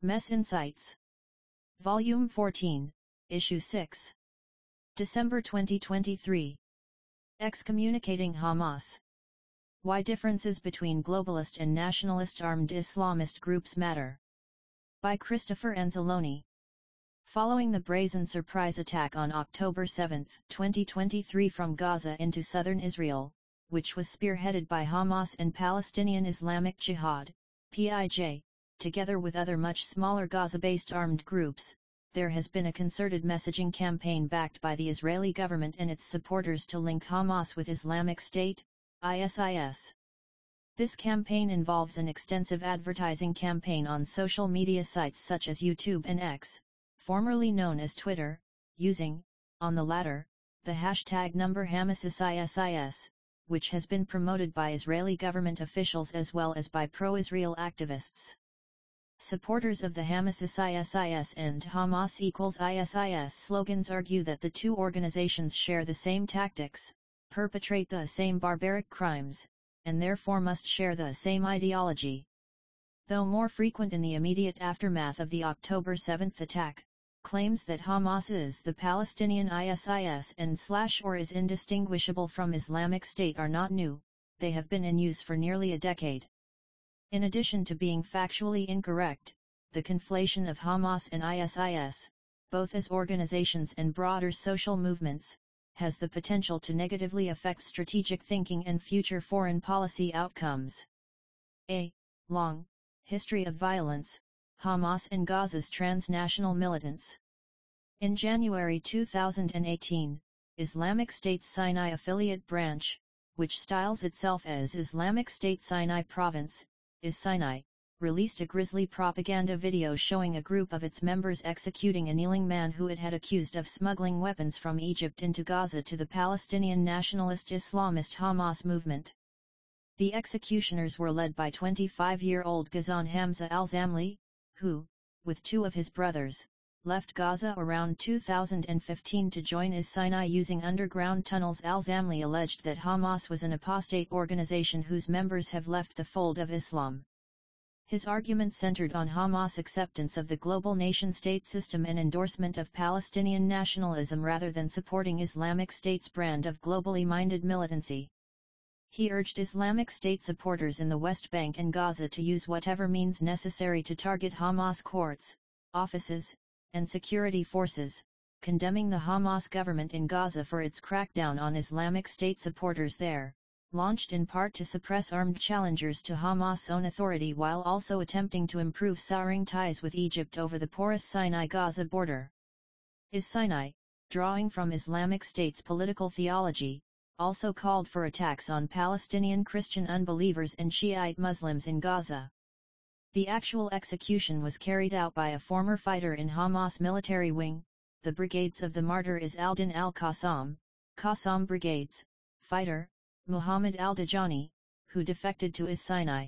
Mess Insights. Volume 14, Issue 6. December 2023. Excommunicating Hamas. Why differences between globalist and nationalist armed Islamist groups matter. By Christopher Anzalone. Following the brazen surprise attack on October 7, 2023 from Gaza into southern Israel, which was spearheaded by Hamas and Palestinian Islamic Jihad, PIJ, together with other much smaller Gaza-based armed groups, there has been a concerted messaging campaign backed by the Israeli government and its supporters to link Hamas with Islamic State, ISIS. This campaign involves an extensive advertising campaign on social media sites such as YouTube and X, formerly known as Twitter, using, on the latter, the hashtag #HamasISIS, which has been promoted by Israeli government officials as well as by pro-Israel activists. Supporters of the HamasISIS and Hamas equals ISIS slogans argue that the two organizations share the same tactics, perpetrate the same barbaric crimes, and therefore must share the same ideology. Though more frequent in the immediate aftermath of the October 7 attack, claims that Hamas is the Palestinian ISIS and/or is indistinguishable from Islamic State are not new, they have been in use for nearly a decade. In addition to being factually incorrect, the conflation of Hamas and ISIS, both as organizations and broader social movements, has the potential to negatively affect strategic thinking and future foreign policy outcomes. A long history of violence, Hamas and Gaza's transnational militants. In January 2018, Islamic State's Sinai affiliate branch, which styles itself as Islamic State Sinai Province, ISINAI, released a grisly propaganda video showing a group of its members executing a kneeling man who it had accused of smuggling weapons from Egypt into Gaza to the Palestinian nationalist Islamist Hamas movement. The executioners were led by 25-year-old Ghassan Hamza al-Zamli, who, with two of his brothers, left Gaza around 2015 to join ISINAI using underground tunnels. Al-Zamli alleged that Hamas was an apostate organization whose members have left the fold of Islam. His argument centered on Hamas' acceptance of the global nation-state system and endorsement of Palestinian nationalism rather than supporting Islamic State's brand of globally minded militancy. He urged Islamic State supporters in the West Bank and Gaza to use whatever means necessary to target Hamas courts, offices, and security forces, condemning the Hamas government in Gaza for its crackdown on Islamic State supporters there, launched in part to suppress armed challengers to Hamas' own authority while also attempting to improve souring ties with Egypt over the porous Sinai-Gaza border. ISINAI, drawing from Islamic State's political theology, also called for attacks on Palestinian Christian unbelievers and Shiite Muslims in Gaza. The actual execution was carried out by a former fighter in Hamas military wing, the Brigades of the Martyr Izz al-Din al-Qassam, Qassam Brigades, fighter, Muhammad al-Dajani, who defected to ISINAI.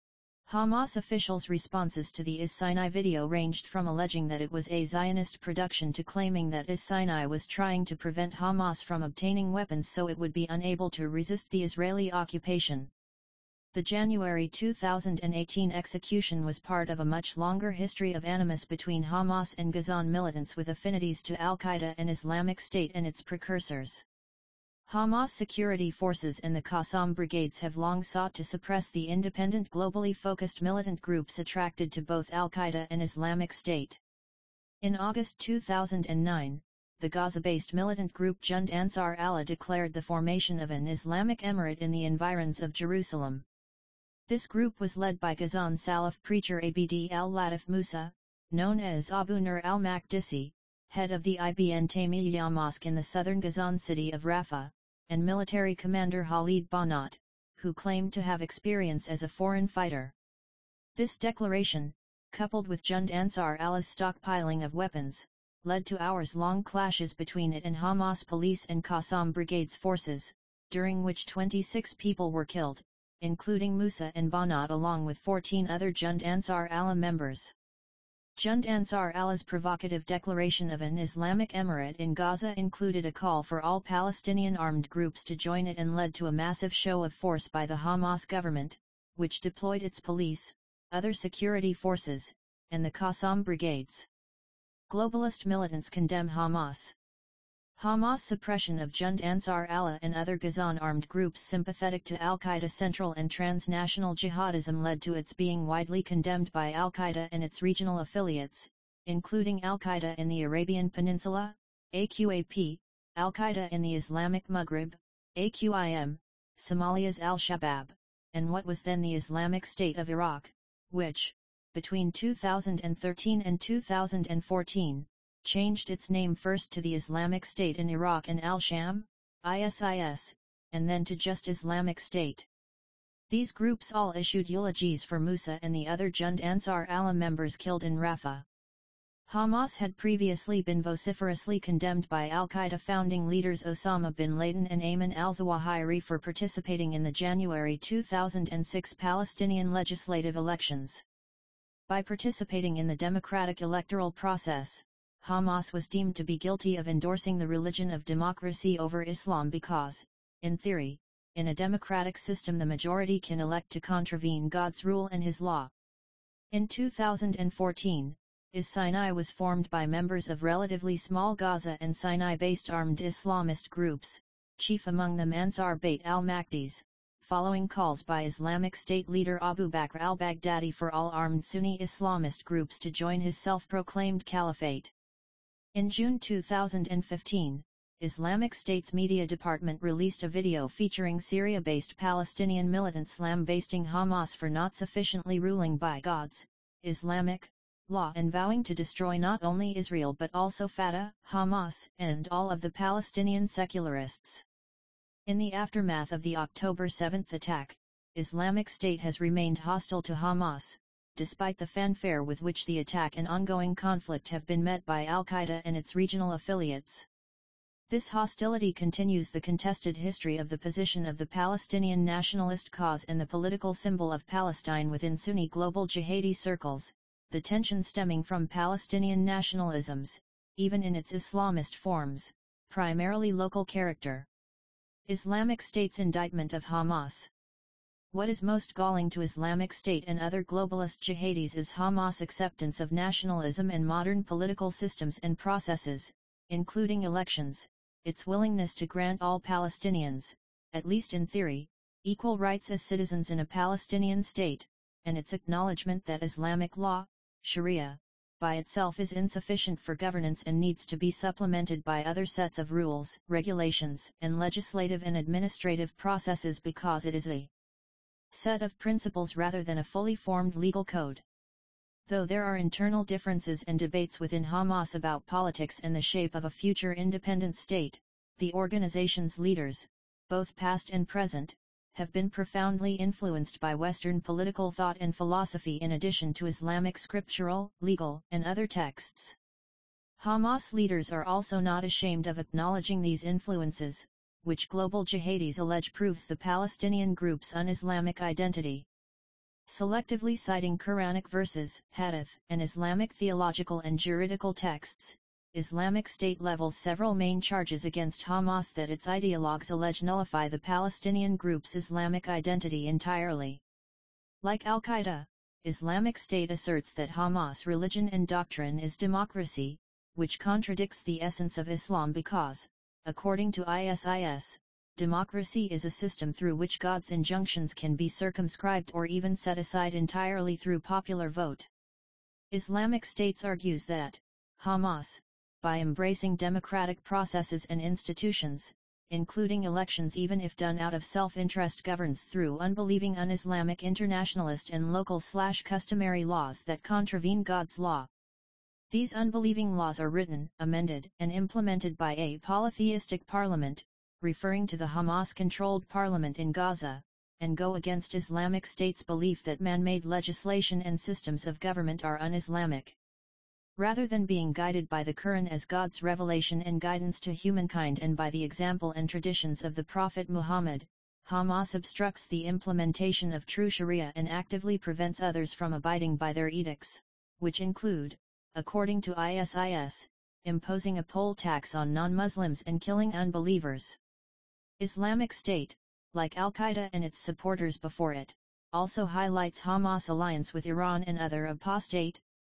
Hamas officials' responses to the ISINAI video ranged from alleging that it was a Zionist production to claiming that ISINAI was trying to prevent Hamas from obtaining weapons so it would be unable to resist the Israeli occupation. The January 2018 execution was part of a much longer history of animus between Hamas and Ghassan militants with affinities to Al-Qaeda and Islamic State and its precursors. Hamas security forces and the Qassam brigades have long sought to suppress the independent globally focused militant groups attracted to both Al-Qaeda and Islamic State. In August 2009, the Gaza-based militant group Jund Ansar Allah declared the formation of an Islamic Emirate in the environs of Jerusalem. This group was led by Ghassan Salaf preacher Abd al-Latif Musa, known as Abu Nur al-Makdisi, head of the Ibn Taymiyyah Mosque in the southern Ghassan city of Rafah, and military commander Khalid Banat, who claimed to have experience as a foreign fighter. This declaration, coupled with Jund Ansar Allah's stockpiling of weapons, led to hours-long clashes between it and Hamas police and Qassam Brigade's forces, during which 26 people were killed, including Musa and Banat along with 14 other Jund Ansar Allah members. Jund Ansar Allah's provocative declaration of an Islamic Emirate in Gaza included a call for all Palestinian armed groups to join it and led to a massive show of force by the Hamas government, which deployed its police, other security forces, and the Qassam brigades. Globalist militants condemn Hamas. Hamas' suppression of Jund Ansar Allah and other Ghazan armed groups sympathetic to Al-Qaeda Central and transnational jihadism led to its being widely condemned by Al-Qaeda and its regional affiliates, including Al-Qaeda in the Arabian Peninsula, AQAP, Al-Qaeda in the Islamic Maghreb, AQIM, Somalia's Al-Shabaab, and what was then the Islamic State of Iraq, which, between 2013 and 2014, changed its name first to the Islamic State in Iraq and Al-Sham, ISIS, and then to just Islamic State. These groups all issued eulogies for Musa and the other Jund Ansar Allah members killed in Rafah. Hamas had previously been vociferously condemned by Al-Qaeda founding leaders Osama bin Laden and Ayman al-Zawahiri for participating in the January 2006 Palestinian legislative elections. By participating in the democratic electoral process, Hamas was deemed to be guilty of endorsing the religion of democracy over Islam because, in theory, in a democratic system the majority can elect to contravene God's rule and His law. In 2014, IS-Sinai was formed by members of relatively small Gaza and Sinai-based armed Islamist groups, chief among them Ansar Bait al-Maqdis, following calls by Islamic State leader Abu Bakr al-Baghdadi for all armed Sunni Islamist groups to join his self-proclaimed caliphate. In June 2015, Islamic State's media department released a video featuring Syria-based Palestinian militants lambasting Hamas for not sufficiently ruling by God's Islamic law and vowing to destroy not only Israel but also Fatah, Hamas, and all of the Palestinian secularists. In the aftermath of the October 7 attack, Islamic State has remained hostile to Hamas, despite the fanfare with which the attack and ongoing conflict have been met by Al-Qaeda and its regional affiliates. This hostility continues the contested history of the position of the Palestinian nationalist cause and the political symbol of Palestine within Sunni global jihadi circles, the tension stemming from Palestinian nationalism's, even in its Islamist forms, primarily local character. Islamic State's indictment of Hamas. What is most galling to Islamic State and other globalist jihadis is Hamas' acceptance of nationalism and modern political systems and processes, including elections, its willingness to grant all Palestinians, at least in theory, equal rights as citizens in a Palestinian state, and its acknowledgement that Islamic law, Sharia, by itself is insufficient for governance and needs to be supplemented by other sets of rules, regulations, and legislative and administrative processes because it is a set of principles rather than a fully formed legal code. Though there are internal differences and debates within Hamas about politics and the shape of a future independent state, the organization's leaders, both past and present, have been profoundly influenced by Western political thought and philosophy in addition to Islamic scriptural, legal, and other texts. Hamas leaders are also not ashamed of acknowledging these influences, which global jihadis allege proves the Palestinian group's un-Islamic identity. Selectively citing Quranic verses, hadith, and Islamic theological and juridical texts, Islamic State levels several main charges against Hamas that its ideologues allege nullify the Palestinian group's Islamic identity entirely. Like Al-Qaeda, Islamic State asserts that Hamas' religion and doctrine is democracy, which contradicts the essence of Islam because, according to ISIS, democracy is a system through which God's injunctions can be circumscribed or even set aside entirely through popular vote. Islamic State argues that Hamas, by embracing democratic processes and institutions, including elections even if done out of self-interest, governs through unbelieving un-Islamic internationalist and local/customary laws that contravene God's law. These unbelieving laws are written, amended, and implemented by a polytheistic parliament, referring to the Hamas-controlled parliament in Gaza, and go against Islamic State's belief that man-made legislation and systems of government are un-Islamic. Rather than being guided by the Quran as God's revelation and guidance to humankind and by the example and traditions of the Prophet Muhammad, Hamas obstructs the implementation of true Sharia and actively prevents others from abiding by their edicts, which include, according to ISIS, imposing a poll tax on non-Muslims and killing unbelievers. Islamic State, like Al-Qaeda and its supporters before it, also highlights Hamas' alliance with Iran and other apostate,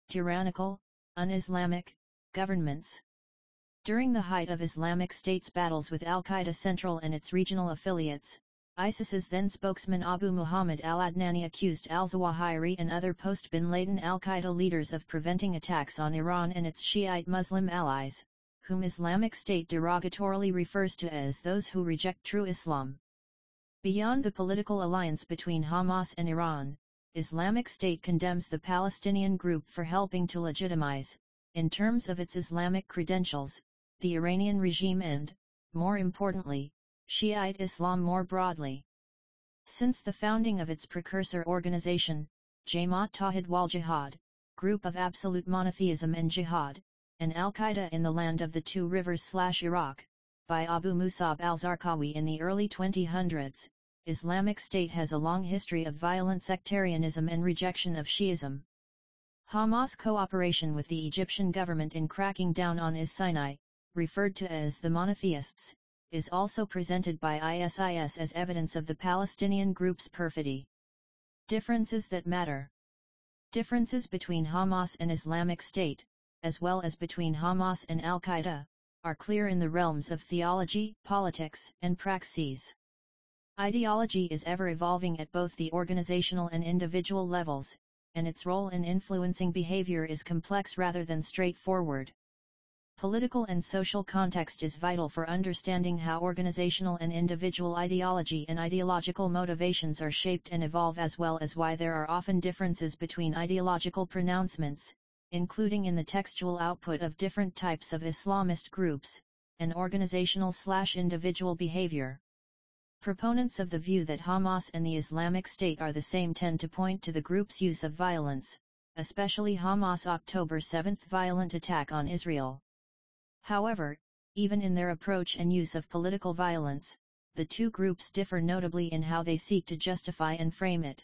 tyrannical, un-Islamic, governments. During the height of Islamic State's battles with Al-Qaeda Central and its regional affiliates, ISIS's then spokesman Abu Muhammad al-Adnani accused al-Zawahiri and other post-Bin Laden al-Qaeda leaders of preventing attacks on Iran and its Shiite Muslim allies, whom Islamic State derogatorily refers to as those who reject true Islam. Beyond the political alliance between Hamas and Iran, Islamic State condemns the Palestinian group for helping to legitimize, in terms of its Islamic credentials, the Iranian regime and, more importantly, Shiite Islam more broadly. Since the founding of its precursor organization, Jamaat Tawhid wal Jihad, Group of Absolute Monotheism and Jihad, and Al-Qaeda in the Land of the Two Rivers/Iraq, by Abu Musab al-Zarqawi in the early 2000s, Islamic State has a long history of violent sectarianism and rejection of Shi'ism. Hamas' cooperation with the Egyptian government in cracking down on Is-Sinai, referred to as the monotheists, is also presented by ISIS as evidence of the Palestinian group's perfidy. Differences that matter. Differences between Hamas and Islamic State, as well as between Hamas and Al-Qaeda, are clear in the realms of theology, politics, and praxis. Ideology is ever evolving at both the organizational and individual levels, and its role in influencing behavior is complex rather than straightforward. Political and social context is vital for understanding how organizational and individual ideology and ideological motivations are shaped and evolve, as well as why there are often differences between ideological pronouncements, including in the textual output of different types of Islamist groups, and organizational/individual behavior. Proponents of the view that Hamas and the Islamic State are the same tend to point to the group's use of violence, especially Hamas' October 7 violent attack on Israel. However, even in their approach and use of political violence, the two groups differ notably in how they seek to justify and frame it.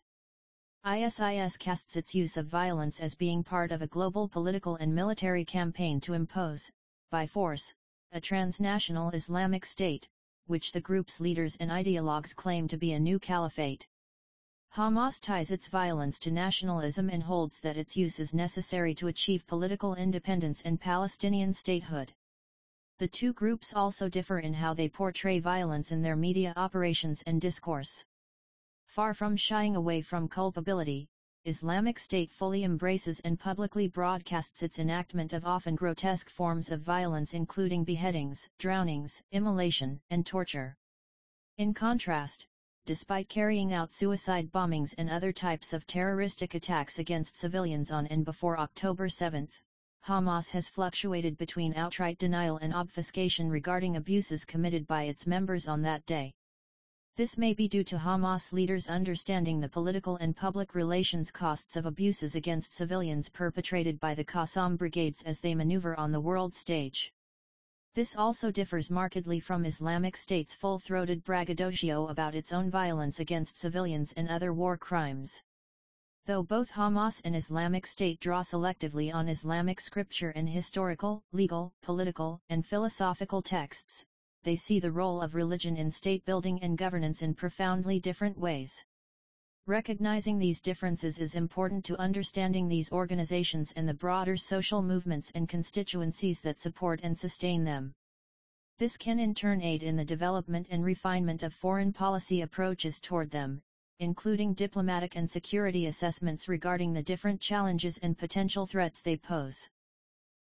ISIS casts its use of violence as being part of a global political and military campaign to impose, by force, a transnational Islamic State, which the group's leaders and ideologues claim to be a new caliphate. Hamas ties its violence to nationalism and holds that its use is necessary to achieve political independence and Palestinian statehood. The two groups also differ in how they portray violence in their media operations and discourse. Far from shying away from culpability, Islamic State fully embraces and publicly broadcasts its enactment of often grotesque forms of violence, including beheadings, drownings, immolation, and torture. In contrast, despite carrying out suicide bombings and other types of terroristic attacks against civilians on and before October 7, Hamas has fluctuated between outright denial and obfuscation regarding abuses committed by its members on that day. This may be due to Hamas leaders understanding the political and public relations costs of abuses against civilians perpetrated by the Qassam brigades as they maneuver on the world stage. This also differs markedly from Islamic State's full-throated braggadocio about its own violence against civilians and other war crimes. Though both Hamas and Islamic State draw selectively on Islamic scripture and historical, legal, political, and philosophical texts, they see the role of religion in state building and governance in profoundly different ways. Recognizing these differences is important to understanding these organizations and the broader social movements and constituencies that support and sustain them. This can in turn aid in the development and refinement of foreign policy approaches toward them, including diplomatic and security assessments regarding the different challenges and potential threats they pose.